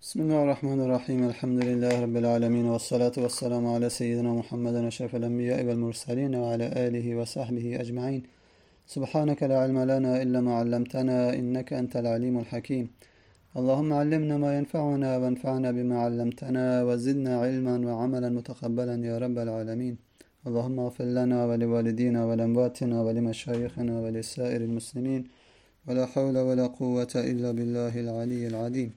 بسم الله الرحمن الرحيم الحمد لله رب العالمين والصلاة والسلام على سيدنا محمد أشرف الأنبياء والمرسلين وعلى آله وصحبه أجمعين. سبحانك لا علم لنا إلا ما علمتنا إنك أنت العليم الحكيم. اللهم علمنا ما ينفعنا وانفعنا بما علمتنا وزدنا علما وعملا متقبلا يا رب العالمين. اللهم اغفر لنا ولوالدينا ولأمواتنا ولمشايخنا ولسائر المسلمين ولا حول ولا قوة إلا بالله العلي العظيم.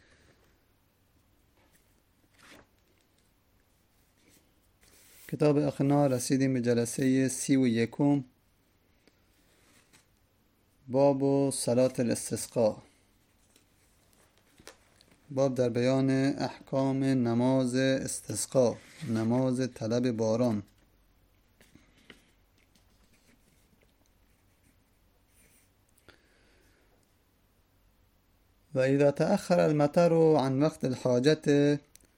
کتاب اقناع رسیدیم به جلسه 31 باب صلاة الاستسقاء. باب در بیان احکام نماز استسقاء، نماز طلب باران. و اذا تأخر المطر عن وقت الحاجة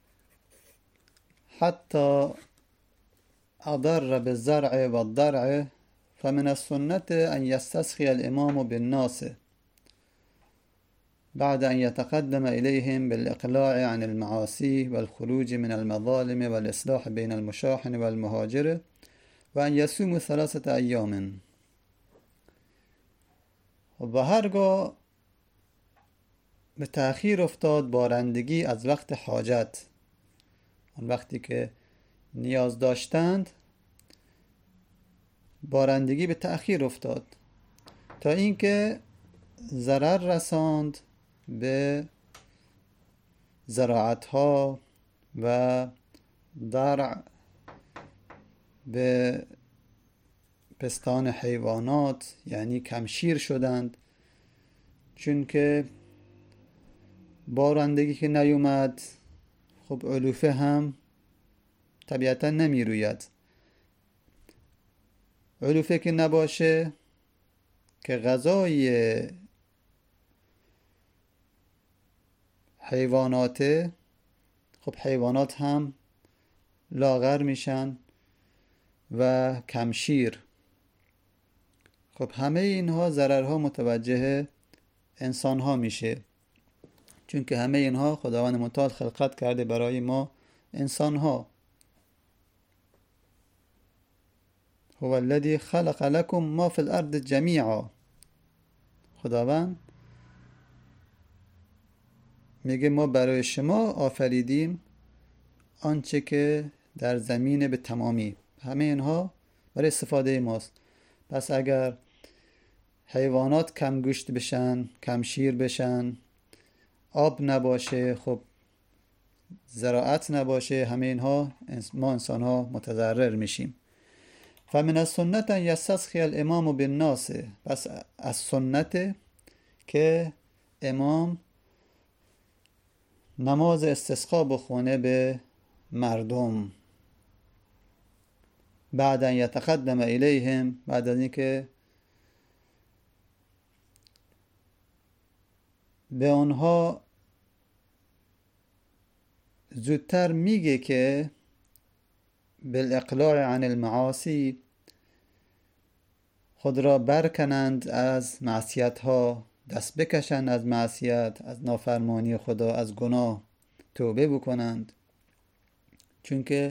حتى أضر بالزرع والضرع فمن السنة أن يستسقي الإمام بالناس بعد أن يتقدم إليهم بالإقلاع عن المعاصي والخروج من المظالم والإصلاح بين المشاحن والمهاجر وأن يصوم 3 أيام. و هرگاه به تأخیر افتاد بارندگی از وقت حاجت، آن وقتی که نیاز داشتند، بارندگی به تأخیر افتاد تا اینکه ضرر رساند به زراعتها و درع به پستان حیوانات، یعنی کمشیر شدند. چون که بارندگی که نیومد، خب علوفه هم طبیعتا نمی روید. علوفه که نباشه که غذای حیواناته، خب حیوانات هم لاغر میشن و کمشیر. خب همه اینها ضررها متوجه انسان ها میشه، چون که همه اینها خداوند متعال خلقت کرده برای ما انسان ها. هو الذی خلق لكم ما فی الارض جمیعا. خداوند میگه ما برای شما آفریدیم آنچه که در زمین به تمامی. همه اینها برای استفاده ماست. پس اگر حیوانات کم گوشت بشن، کم شیر بشن، آب نباشه، خب زراعت نباشه، همه اینها ما انسان ها متضرر میشیم. فمن السنت ان یستسقی الامام بالناس. پس از سنت که امام نماز استسقا بخونه به مردم. بعد ان یتقدم الیهم، بعد از اینکه به آنها زودتر میگه که بالاقلاع عن المعاصی، خود را برکنند از معصیت ها، دست بکشند از معصیت، از نافرمانی خدا، از گناه توبه بکنند. چون که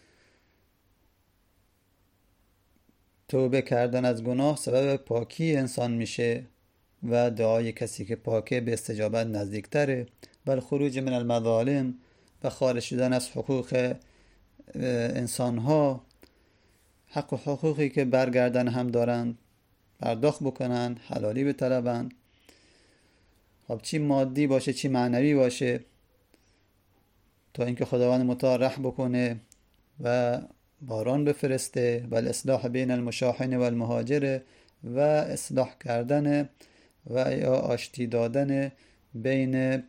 توبه کردن از گناه سبب پاکی انسان میشه و دعای کسی که پاکه به استجابت نزدیکتره. بل خروج من المظالم، و خارج شدن از حقوق انسان ها، حق و حقوقی که برگردن هم دارند پرداخت بکنن، حلالی بطلبن. خب چی مادی باشه چی معنوی باشه، تا اینکه خداوند متعال رحم بکنه و باران بفرسته. و الاصلاح بین المشاحن و المهاجر، و اصلاح کردن و آشتی دادن بین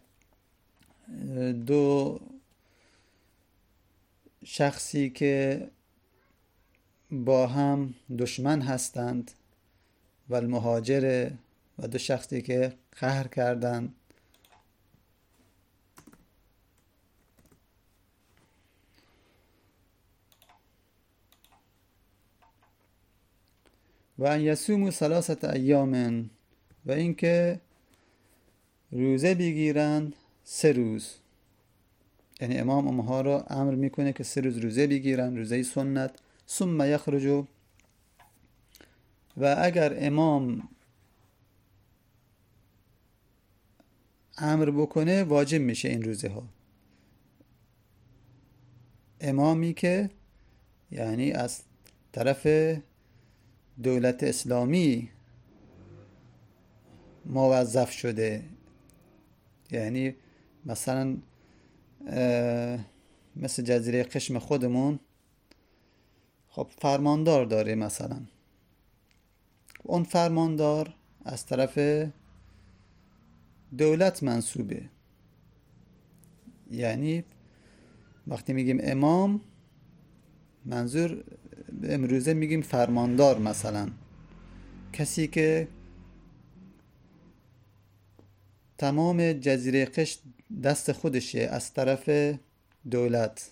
دو شخصی که با هم دشمن هستند، و المهاجر، و دو شخصی که قهر کردند. و ان یصوموا 3 ایام، و اینکه روزه بگیرند 3 روز. یعنی امام اونها را امر میکنه که 3 روز روزه بگیرن، روزه سنت. ثم یخرجوا، و اگر امام امر بکنه واجب میشه این روزه ها. امامی که یعنی از طرف دولت اسلامی موظف شده، یعنی مثلا مثل جزیره قشم خودمون خب فرماندار داره، مثلا اون فرماندار از طرف دولت منصوبه. یعنی وقتی میگیم امام، منظور امروزه میگیم فرماندار، مثلا کسی که تمام جزیره قشم دست خودشه از طرف دولت.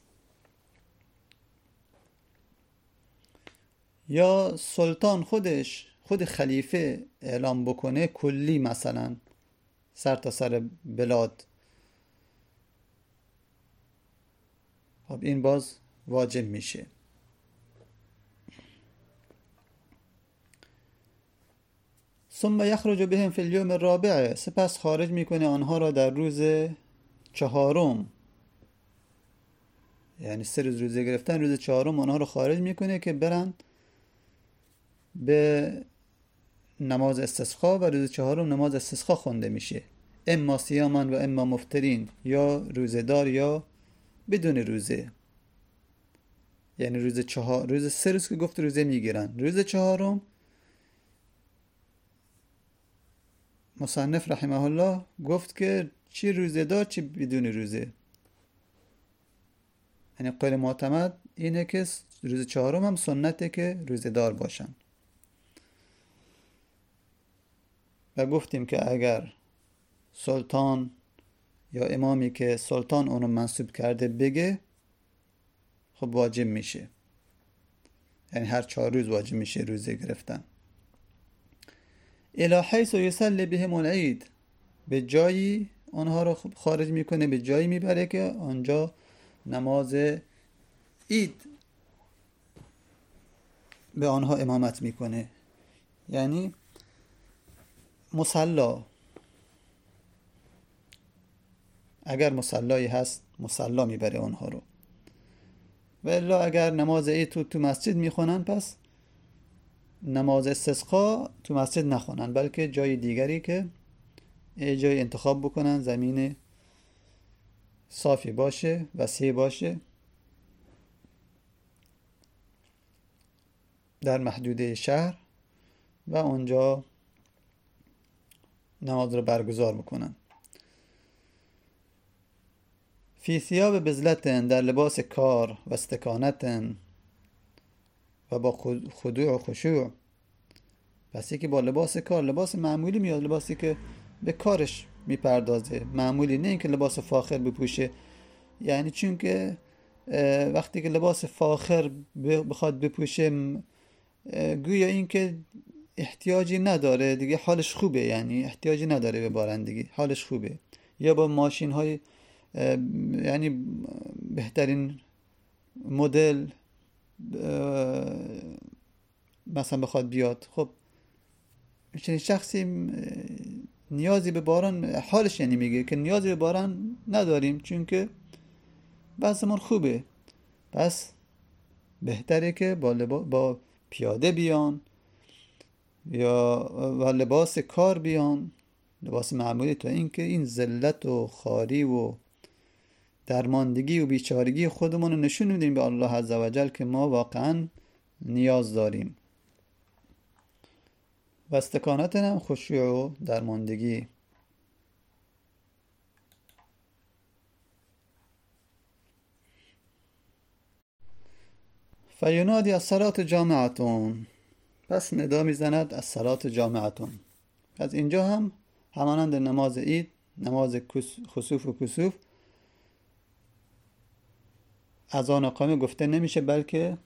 یا سلطان خود خلیفه اعلام بکنه کلی، مثلا سر تا سر بلاد، خب این باز واجب میشه. ثم یخرج بهم فی اليوم الرابع، سپس خارج میکنه آنها را در روز 4، یعنی 3 روز روزه گرفتن، روز 4 آنها را خارج میکنه که برن به نماز استسقا، و روز 4 نماز استسقا خونده میشه. اما صیاما و اما مفطرین، یا روزه دار یا بدون روزه. یعنی روز 3 روز که گفت روزه میگیرن، روز 4 مصنف رحمه الله گفت که چی روزه دار چی بدون روزه. یعنی قول معتمد اینه که روز 4 هم سنته که روزه دار باشن. و گفتیم که اگر سلطان یا امامی که سلطان اونو منصوب کرده بگه، خب واجب میشه، یعنی هر 4 روز واجب میشه روزه گرفتن. الی حیث یصلی بهم العید، به جایی آنها رو خارج میکنه، به جایی میبره که آنجا نماز عید به آنها امامت میکنه. یعنی مصلا، اگر مصلایی هست مصلا میبره آنها رو. و الا اگر نماز عید تو مسجد میخونن، پس نماز استسقا تو مسجد نخونن، بلکه جای دیگری که جای انتخاب بکنن، زمین صافی باشه، وسیع باشه، در محدوده شهر، و اونجا نماز رو برگزار بکنن. فی ثیاب بزلتن، در لباس کار، و استکانتن، و با خضوع و خشوع. پس یکی با لباس کار، لباس معمولی میاد، لباسی که به کارش میپردازه، معمولی، نه اینکه لباس فاخر بپوشه. یعنی چون که وقتی که لباس فاخر بخواد بپوشه، گویا این که احتیاجی نداره دیگه، حالش خوبه، یعنی احتیاجی نداره به بارندگی، حالش خوبه. یا با ماشین های یعنی بهترین مدل مثلا بخواد بیاد، خب چنین شخصی نیازی به باران، حالش یعنی میگه که نیازی به باران نداریم چون که بحثمون خوبه. پس بهتره که با پیاده بیان یا و لباس کار بیان، لباس معمولی، تا اینکه این ذلت و خواری و درماندگی و بیچارگی خودمون رو نشون میدیم به الله عزوجل که ما واقعا نیاز داریم. و استکانت هم خشوع و درماندگی. فینادی الصلاة جامعتون، پس ندا میزند الصلاة جامعتون. از اینجا هم همانند نماز عید، نماز خسوف و کسوف، اذان و اقامه گفته نمیشه، بلکه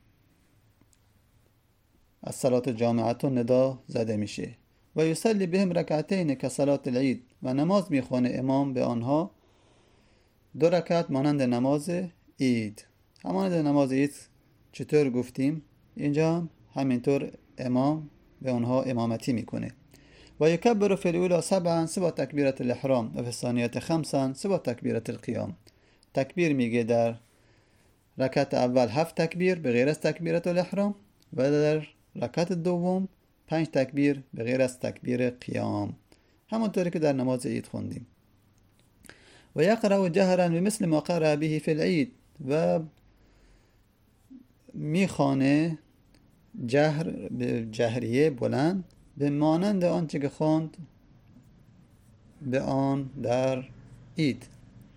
الصلاة جامعتون ندا زده میشه. و یصلی بهم رکعتین که صلاة العید، و نماز میخونه امام به آنها 2 رکعت مانند نماز عید. همانند نماز عید چطور گفتیم، اینجا هم همینطور امام به اونها امامتی میکنه. و یکبر فی الاولی 7 سبع تکبیرت الاحرام و فی الثانیه 5 سبع تکبیرت القیام. تکبیر میگه در رکعت اول 7 تکبیر به غیر از تکبیرت الاحرام و در رکعت دوم 5 تکبیر به غیر از تکبیر قیام، همونطوری که در نماز عید خوندیم. و یقرأ جهرا بمثل ما قرأ به فی العید، و میخوانه به جهریه بلند به مانند آنچه که خواند به آن در عید.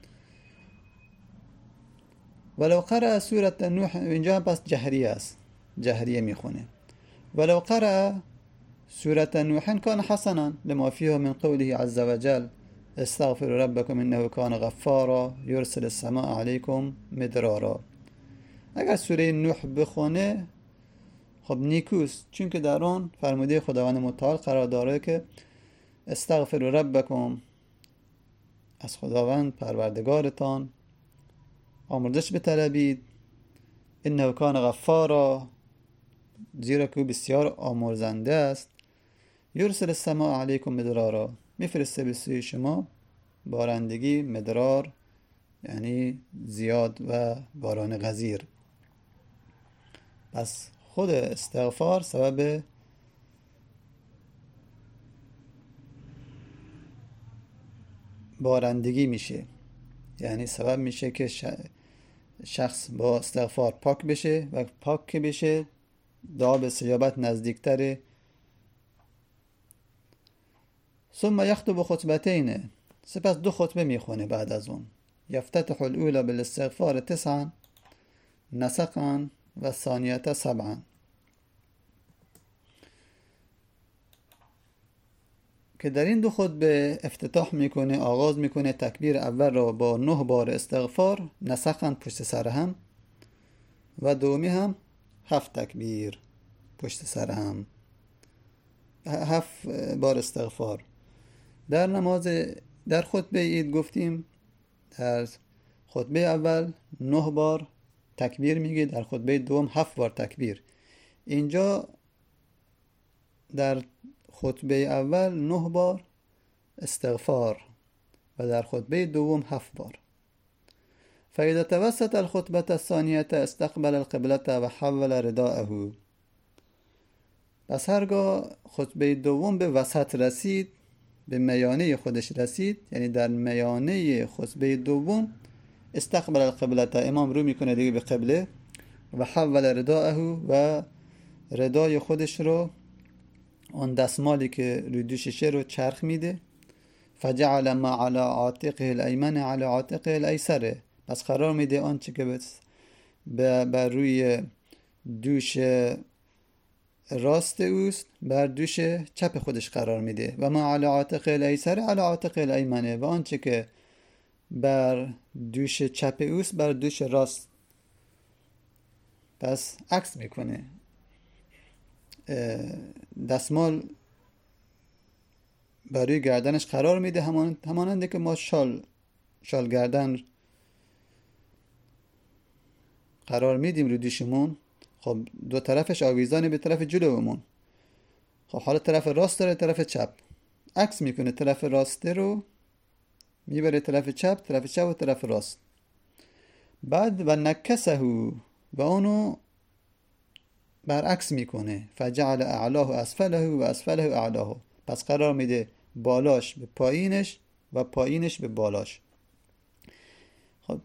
ولو قرأ سورة نوح، اینجا هم پس جهریه است، جهریه میخونه. ولو قرأ سورة نوح كان حسنا لما فيها من قوله عز وجل استغفروا ربكم انه كان غفارا يرسل السماء عليكم مدرارا. اگر سوره نوح بخونه خب نیکوست، چون که در آن فرموده خداوند متعال قرار داره که استغفروا ربکم، از خداوند پروردگارتان آمرزش بطلبید، انه کان غفارا، زیرا که بسیار آمرزنده است، یرسل السماء علیکم مدرارا، میفرسته به سوی شما بارندگی، مدرار یعنی زیاد و باران غزیر. پس خود استغفار سبب بارندگی میشه، یعنی سبب میشه که شخص با استغفار پاک بشه و پاک که بشه دعا به استجابت نزدیکتره. ثم یخطب خطبتین، سپس 2 خطبه میخونه بعد از اون. یفتتح الاولى بالاستغفار 9 نسقا و الثانیه 7. که در این 2 خطبه افتتاح میکنه، آغاز میکنه تکبیر اول را با 9 بار استغفار نسقا پشت سر هم، و دومی هم 7 تکبیر پشت سر هم، 7 بار استغفار. در خطبه عید گفتیم در خطبه اول 9 بار تکبیر میگه، در خطبه دوم 7 بار تکبیر. اینجا در خطبه اول 9 بار استغفار و در خطبه دوم 7 بار. فاذا توسط الخطبه الثانیه استقبل القبلة و حول رداءه. پس هرگاه خطبه دوم به وسط رسید، به میانه خودش رسید، یعنی در میانه خطبه دوم استقبل القبلة، امام رو میکنه دیگه به قبله، و حول رداءه، و ردای خودش رو، اون دستمالی که روی دوششه رو چرخ میده. فجعل ما على عاتقه الایمن على عاتقه الایسر، پس قرار میده آنچه که بر روی دوش راست اوست بر دوش چپ خودش قرار میده. و ما علی عاتق الایسر علی عاتق الایمنه، و آنچه که بر دوش چپ اوست بر دوش راست. پس عکس میکنه، دستمال بر روی گردنش قرار میده، هماننده که ما شال گردن قرار میدیم روی دوشمون. خب 2 طرفش آویزانه به طرف جلومون. خب حالا طرف راست داره، طرف چپ، عکس میکنه، طرف راسته رو میبره طرف چپ، طرف چپ و طرف راست. بعد و نکسه، و اونو برعکس میکنه. فجعل اعلاه اسفله و اسفله اعلاه، پس قرار میده بالاش به پایینش و پایینش به بالاش. خب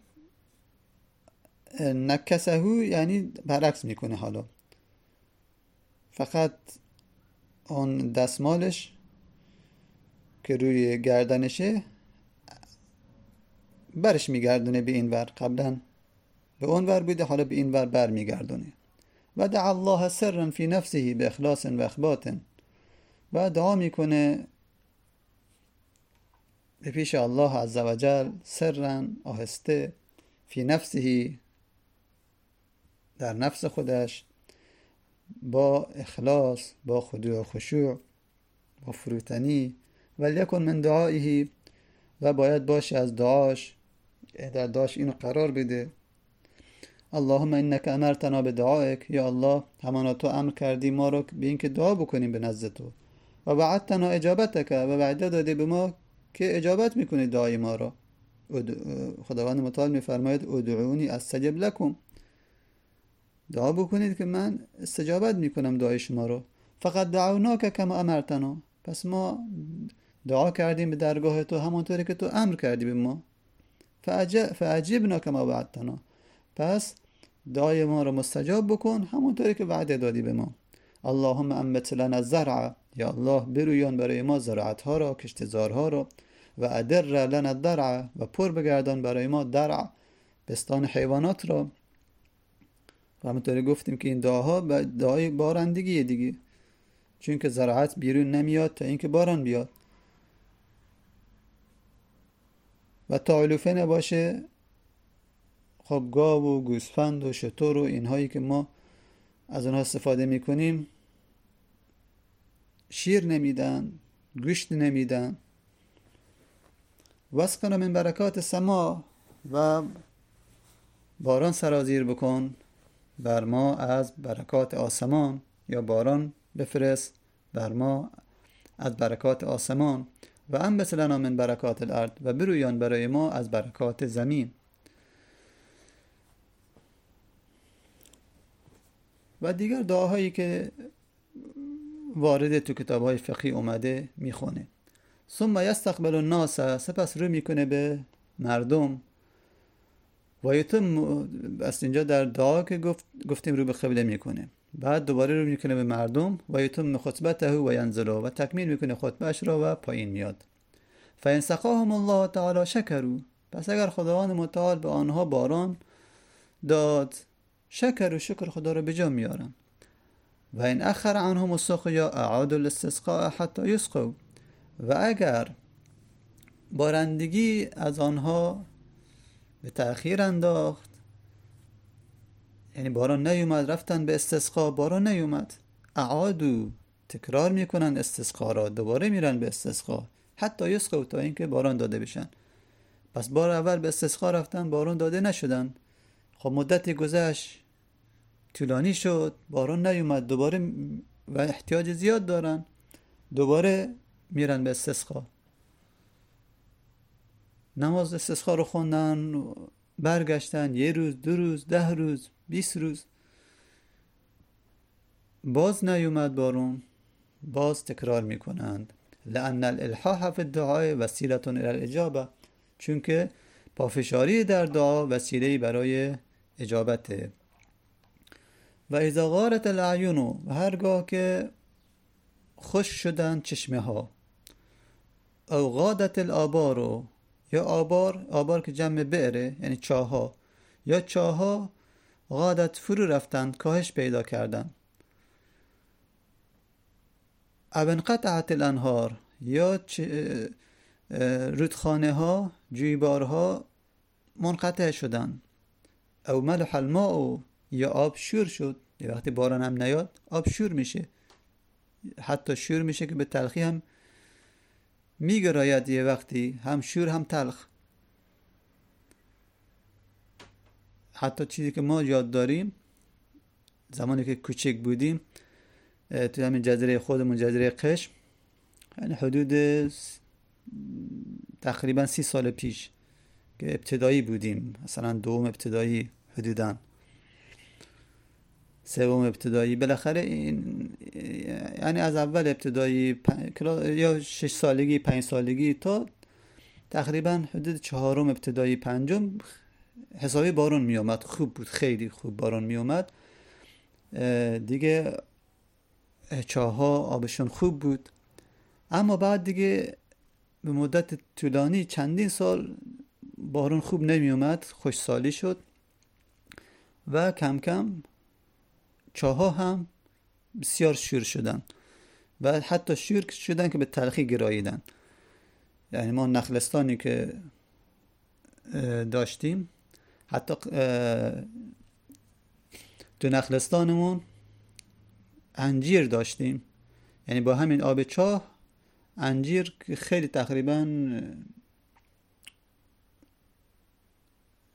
نکسه یعنی برعکس میکنه. حالا فقط اون دستمالش که روی گردنشه برش میگردونه به این ور، قبلا به اون ور بوده، حالا به این ور بر میگردونه. و دعا الله سرا فی نفسه به اخلاص و اخبات، و دعا میکنه به پیش الله عز و جل، سرا آهسته، فی نفسه در نفس خودش، با اخلاص، با خضوع و خشوع، با فروتنی. ولیکن من دعائه، و باید باشه از دعاش در دعاش اینو قرار بده. اللهم انک امرتنا بدعائک، یا الله همانا تو امر کردی ما رو به این که دعا بکنیم به نزد تو، و وعدتنا اجابتک، و وعده داده به ما که اجابت میکنی دعای ما رو. خداوند متعال میفرماید ادعونی استجب لکم، دعا بکنید که من استجابت میکنم دعای شما رو. فقط دعوناک کما امرتنا، پس ما دعا کردیم به درگاه تو همونطوری که تو امر کردی به ما. فعجبنا کما وعدتنا، پس دعای ما رو مستجاب بکن همونطوری که وعده دادی به ما. اللهم انبت لنا الزرع، یا الله برویان برای ما زراعت ها را، کشتزار ها را. و ادر لنا الدرع، و پر بگردان برای ما درع، بستان حیوانات را. و همونطوری گفتیم که این دعاها دعای بارندگیه دیگه، چون که زراعت بیرون نمیاد تا اینکه باران بیاد. و تا علوفه نباشه، خب گاو و گوسفند و شتر و اینهایی که ما از اونها استفاده میکنیم شیر نمیدن، گوشت نمیدن. واسقنا من برکات السما، و باران سرازیر بکن بر ما از برکات آسمان، یا باران بفرست بر ما از برکات آسمان. و انبت لنا من برکات الارض، و برویان برای ما از برکات زمین. و دیگر دعاهایی که وارد تو کتاب‌های فقهی اومده میخونه. ثم یستقبل الناس، سپس رو میکنه به مردم. و یتم، از اینجا در دعا که گفتیم رو به قبله میکنه، بعد دوباره رو میکنه به مردم. و یتم خطبته و ینزل، و تکمیل میکنه خطبهش را و پایین میاد. فان سقاهم الله تعالی شکروا، پس اگر خداوند متعال به آنها باران داد، شکر و شکر خدا رو به جا میارن. و این اخر عنهم السقیا اعادوا الاستسقاء حتی یسقوا، و اگر بارندگی از آنها به تأخیر انداخت، یعنی باران نیومد، رفتن به استسقا، باران نیومد، اعادو، تکرار میکنن استسقا را، دوباره میرن به استسقا، حتی یسقوا، تا اینکه باران داده بشن. پس بار اول به استسقا رفتن، باران داده نشدن، خب مدتی گذشت، طولانی شد، باران نیومد، دوباره و احتیاج زیاد دارن، دوباره میرن به استسقا. نماز استسقا رو خوندن، برگشتن، 1 روز، 2 روز، 10 روز، 20 روز، باز نیومد بارون، باز تکرار میکنند. لأن الالحاح فی الدعاء وسیلة الی الاجابه، چون که پافشاری در دعا وسیله‌ای برای اجابته. و اذا غارت الاعین، و هرگاه که خشک شدن چشمه ها. او غادت الآبار، یا آبار که جمع بئره یعنی چاها، یا چاها غادت فرو رفتند، کاهش پیدا کردن. او انقطعت الانهار، یا رودخانه ها، جویبارها منقطع شدن. او ملح الماء، یا آب شور شد، یه وقتی باران هم نیاد آب شور میشه، حتی شور میشه که به تلخی هم میگراید، یه وقتی هم شور هم تلخ. حتی چیزی که ما یاد داریم زمانی که کوچک بودیم توی همین جزیره خودمون، جزیره قشم، یعنی حدود تقریبا 30 سال پیش که ابتدایی بودیم، مثلا 2م ابتدایی، حدوداً 3م ابتدایی، بالاخره این یعنی از اول ابتدایی یا 6 سالگی 5 سالگی تا تقریبا حدود 4م ابتدایی 5م حسابی بارون می اومد، خوب بود، خیلی خوب بارون می اومد دیگه، چاها آبشون خوب بود. اما بعد دیگه به مدت طولانی چندین سال بارون خوب نمی اومد، خشکسالی شد و کم کم چاها هم بسیار شور شدن و حتی شور شدن که به تلخی گراییدن. یعنی ما نخلستانی که داشتیم، حتی تو نخلستانمون انجیر داشتیم، یعنی با همین آب چاه انجیر که خیلی تقریبا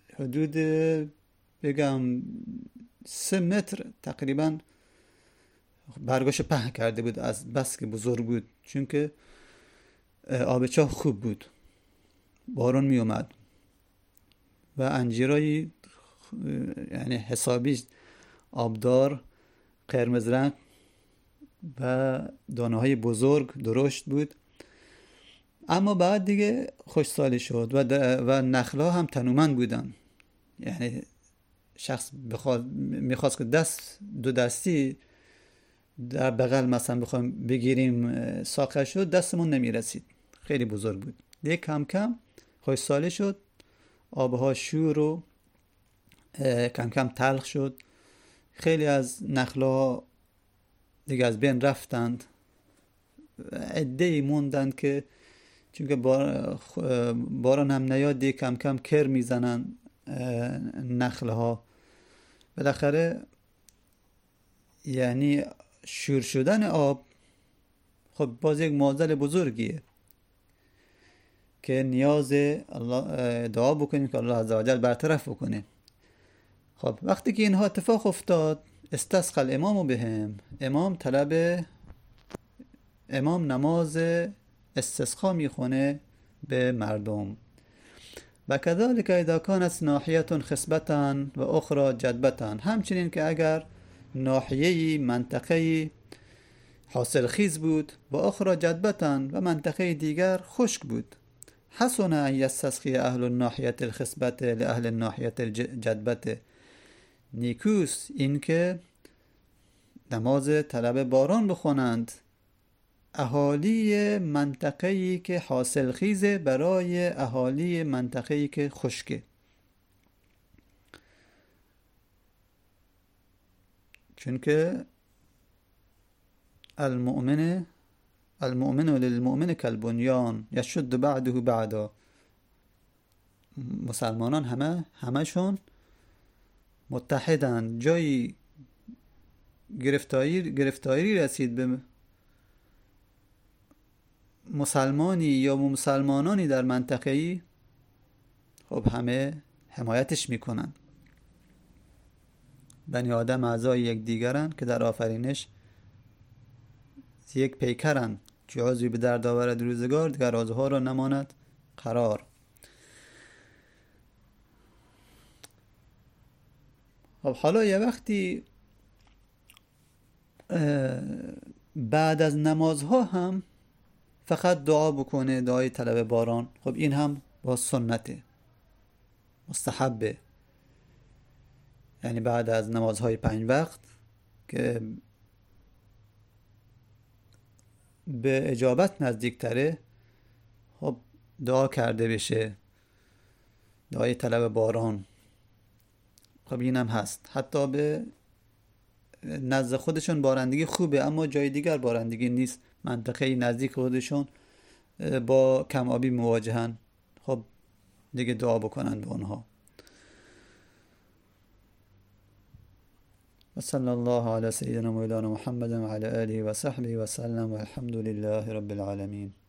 حدود بگم 3 متر تقریبا برگاش پهن کرده بود، از بس که بزرگ بود، چون که آب چاه خوب بود، بارون می اومد و انجیرای یعنی حسابی آبدار قرمز رنگ و دانه های بزرگ درشت بود. اما بعد دیگه خوشسالی شد و نخلا هم تنومند بودن، یعنی شخص میخواست که دو دستی در بغل مثلا بخوایم بگیریم ساقه شد، دستمون نمیرسید، خیلی بزرگ بود. دیگه کم کم خوشسالی شد، آبها شور و کم کم تلخ شد، خیلی از نخلا دیگه از بین رفتند، عده‌ای موندند که چون که باران هم نیاد دیگه کم کم کر میزنن نخله ها. بالاخره یعنی شور شدن آب خب باز یک معضل بزرگیه که نیاز الله دعا بکنیم که الله عزوجل برطرف بکنه. خب وقتی که اینها اتفاق افتاد، استسقى الامام بهم، امام نماز استسقا میخونه به مردم. و كذلك اذا كانت ناحیه خصبة و اخرى جدبة، همچنین که اگر ناحیه‌ای منطقه‌ای حاصل خیز بود و اخرى جدبة و منطقه دیگر خشک بود، حسن ان يستسقي اهل الناحیه الخصبة لاهل الناحیه الجدبة، نیکوست این که نماز طلب باران بخونند اهالی منطقه‌ای که حاصل خیزه برای اهالی منطقه‌ای که خشکه. چون که المؤمن للمؤمن كالبنيان يشد بعده بعدا، مسلمانان همشون متحدن. جایی گرفتاری رسید به مسلمانی یا مسلمانانی در منطقه‌ای، خب همه حمایتش میکنن. بنی آدم اعضای یک دیگرن که در آفرینش یک پیکرن، چه عضوی به درد آورد روزگار دیگر عضوها را نماند قرار. خب حالا یه وقتی بعد از نمازها هم فقط دعا بکنه، دعای طلب باران، خب این هم با سنته، مستحبه. یعنی بعد از نمازهای 5 وقت که به اجابت نزدیکتره، خب دعا کرده بشه، دعای طلب باران. خب این هم هست. حتی به نزد خودشون بارندگی خوبه اما جای دیگر بارندگی نیست، منطقه نزدیک خودشون با کم آبی مواجهن، خب دیگه دعا بکنن به اونها. و صلی الله علی سیدنا مولانا محمد و علی آله و صحبه و سلم و الحمد لله رب العالمین.